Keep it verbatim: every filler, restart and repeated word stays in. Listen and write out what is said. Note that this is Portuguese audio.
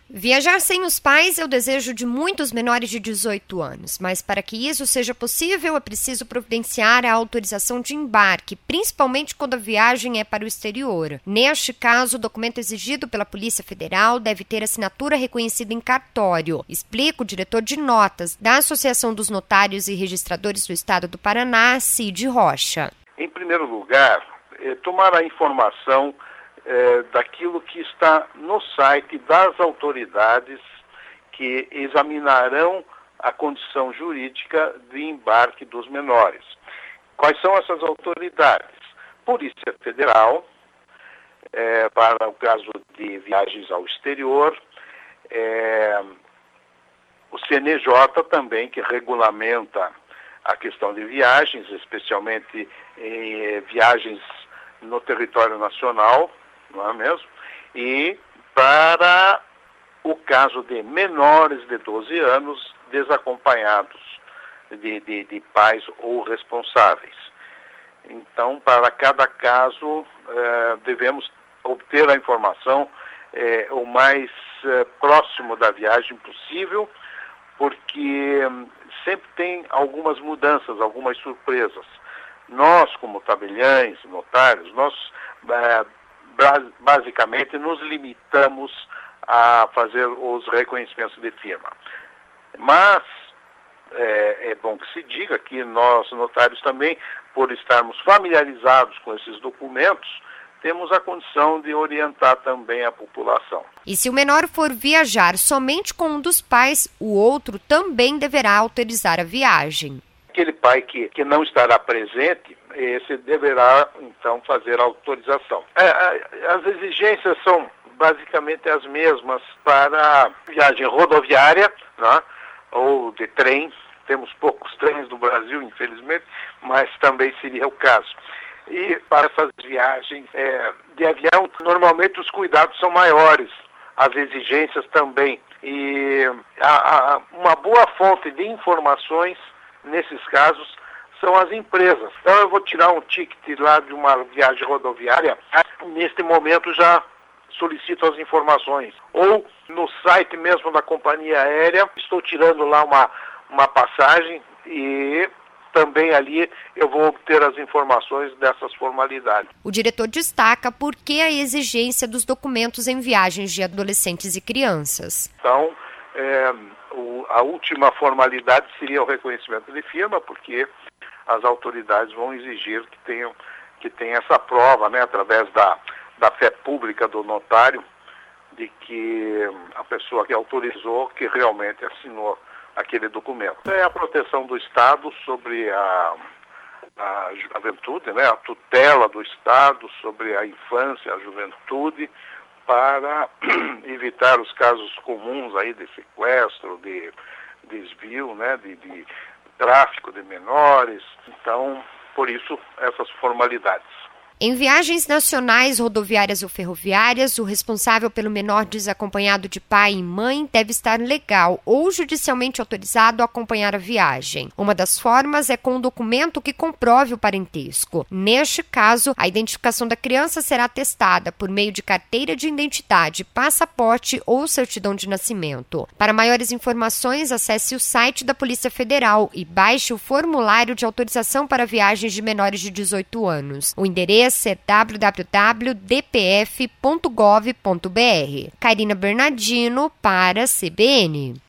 Viajar sem os pais é o desejo de muitos menores de dezoito anos, mas para que isso seja possível é preciso providenciar a autorização de embarque, principalmente quando a viagem é para o exterior. Neste caso, o documento exigido pela Polícia Federal deve ter assinatura reconhecida em cartório, explica o diretor de notas da Associação dos Notários e Registradores do Estado do Paraná, Cid Rocha. Em primeiro lugar, é tomar a informação É, daquilo que está no site das autoridades que examinarão a condição jurídica de embarque dos menores. Quais são essas autoridades? Polícia Federal, é, para o caso de viagens ao exterior, é, o C N J também, que regulamenta a questão de viagens, especialmente em viagens no território nacional, não é mesmo? E para o caso de menores de doze anos desacompanhados de, de, de pais ou responsáveis. Então, para cada caso, eh, devemos obter a informação eh, o mais eh, próximo da viagem possível, porque hum, sempre tem algumas mudanças, algumas surpresas. Nós, como tabeliães, notários, nós eh, basicamente nos limitamos a fazer os reconhecimentos de firma. Mas é, é bom que se diga que nós, notários também, por estarmos familiarizados com esses documentos, temos a condição de orientar também a população. E se o menor for viajar somente com um dos pais, o outro também deverá autorizar a viagem. Aquele pai que, que não estará presente, esse deverá, então, fazer a autorização. É, as exigências são basicamente as mesmas para viagem rodoviária, né, ou de trem. Temos poucos trens no Brasil, infelizmente, mas também seria o caso. E para essas viagens é, de avião, normalmente os cuidados são maiores, as exigências também. E a, a, uma boa fonte de informações nesses casos são as empresas. Então eu vou tirar um ticket lá de uma viagem rodoviária, neste momento já solicito as informações. Ou no site mesmo da companhia aérea, estou tirando lá uma, uma passagem e também ali eu vou obter as informações dessas formalidades. O diretor destaca por que a exigência dos documentos em viagens de adolescentes e crianças. Então, é, o, a última formalidade seria o reconhecimento de firma, porque as autoridades vão exigir que tenham que tenha essa prova, né, através da, da fé pública do notário, de que a pessoa que autorizou, que realmente assinou aquele documento. É a proteção do Estado sobre a, a juventude, né, a tutela do Estado sobre a infância, a juventude, para evitar os casos comuns aí de sequestro, de desvio, né, de, de tráfico de menores. Então, por isso, essas formalidades. Em viagens nacionais, rodoviárias ou ferroviárias, o responsável pelo menor desacompanhado de pai e mãe deve estar legal ou judicialmente autorizado a acompanhar a viagem. Uma das formas é com um documento que comprove o parentesco. Neste caso, a identificação da criança será atestada por meio de carteira de identidade, passaporte ou certidão de nascimento. Para maiores informações, acesse o site da Polícia Federal e baixe o formulário de autorização para viagens de menores de dezoito anos. O endereço é w w w ponto d p f ponto gov ponto b r. Karina Bernardino para a C B N.